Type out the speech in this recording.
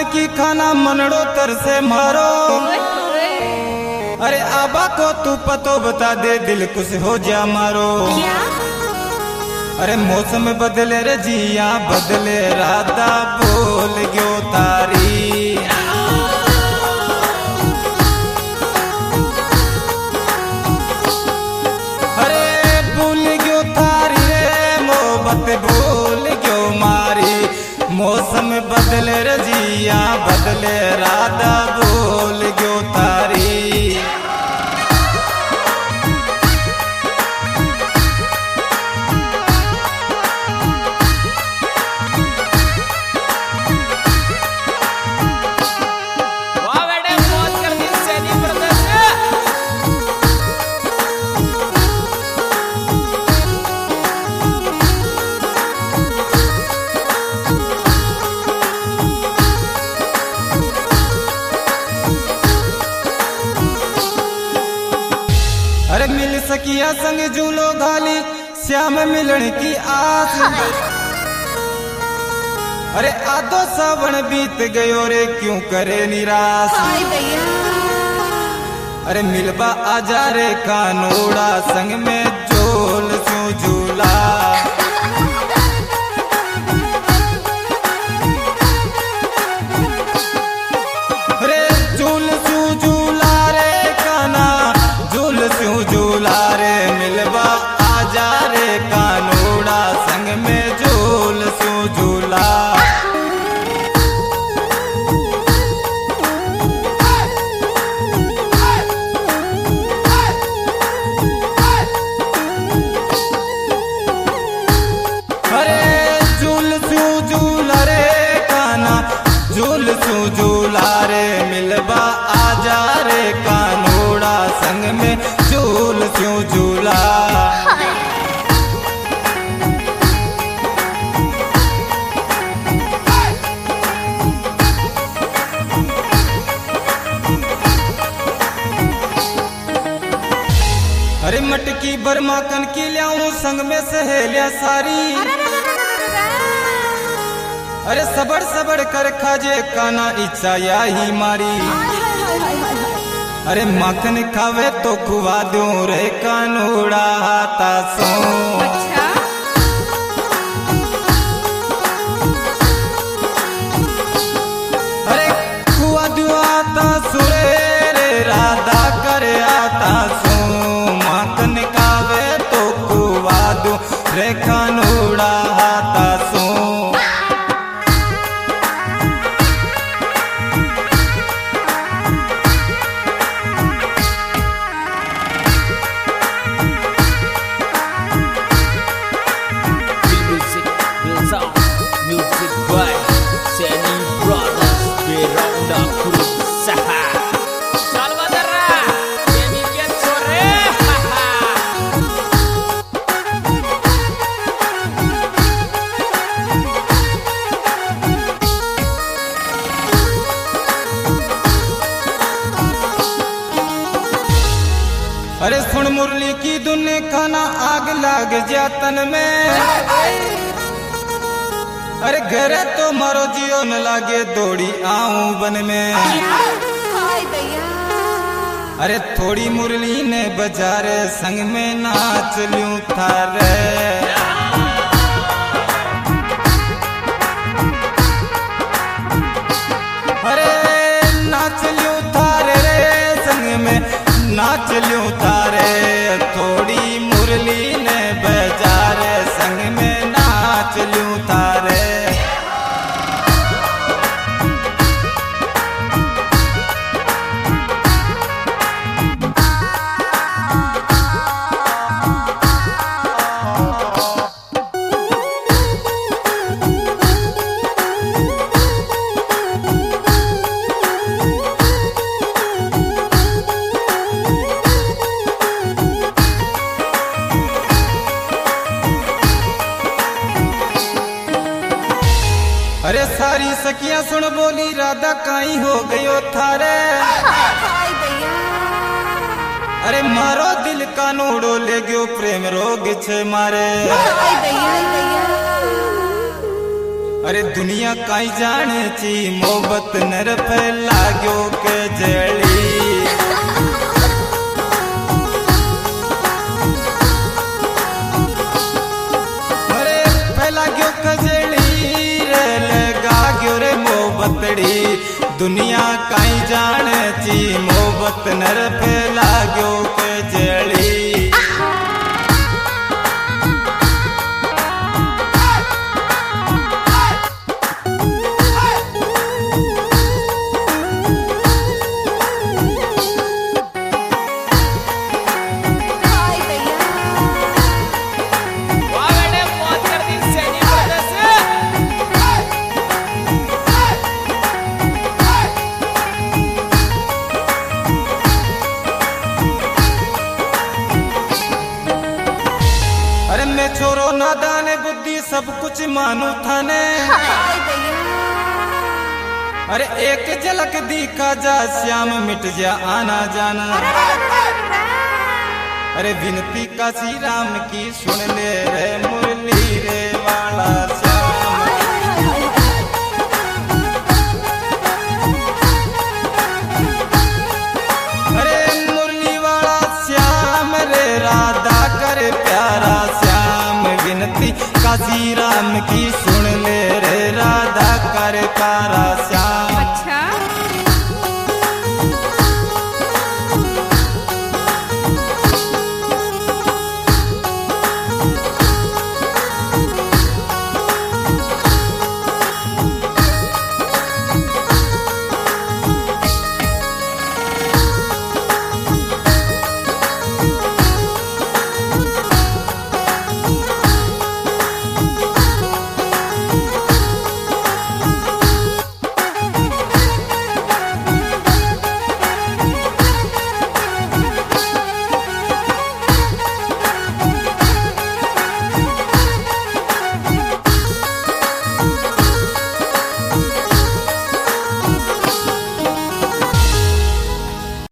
की खाना मनड़ो तर से मारो। अरे आबा को तू पतो बता दे दिल कुछ हो जा मारो। क्या? अरे मौसम बदले रे जिया बदले राधा बोल गयो तारी। अरे भूल गयो थारी रे मोहब्बत भूल गयो मारी। मौसम बदले रे जिया बदले राधा बोल गयो तारी। अरे मिल सकिया संग झूलो घाली श्याम मिलन की आस। अरे आधो सावन बीत गयो रे क्यों करे निराश। अरे मिलबा आजा रे कानोड़ा संग में झोल सो झूला। अरे झूल सो झूला रे काना झूल सो झूला रे मिलबा आजा रे कानोड़ा संग में झूल सो झूला। झूल सू झूला रे मिलबा आजा रे कानोड़ा संग में झूल सू झूला। अरे मटकी बर्मा कन की लियाऊं संग में सहेलिया सारी। अरे सबड़ सबड़ कर खाजे काना इच्छा या ही मारी। अरे माखन खावे तो खुआ दूं रे कानोड़ा हाथा सो। अरे खुआ दूं आता सुरे रे राधा करे आता सो। माखन खावे तो खुआ दूं रे कानोड़ा हाथा सो। अरे सुन मुरली की धुन खाना आग लाग जा तन में। अरे घरे तो मारो जियो न लागे दौड़ी आऊं बन में। अरे थोड़ी मुरली ने बजारे संग में नाच लूं थारे। अरे नाच लूं थारे रे संग में नाच लूं तारे। थोड़ी मुरली ने बजारे संग में नाच लूं तारे। अरे सारी सखियां सुन बोली राधा काई हो गयो थारे। अरे मारो दिल कानूड़ो ले गयो प्रेम रोग छे मारे। अरे दुनिया काई जाने ची मोहब्बत नर फैलाग्यो के जड़ी अरे फैलाग्यो के जड़ी रे लगाग्यो रे मोहब्बतड़ी दुनिया काई जाने ची मोहब्बत नर फैलाग्यो के जड़ी छोरो नादान बुद्धि सब कुछ मानू थाने अरे एक झलक दिखा जा श्याम मिट जा आना जाना अरे विनती का श्री राम की सुन ले रे मुरली रे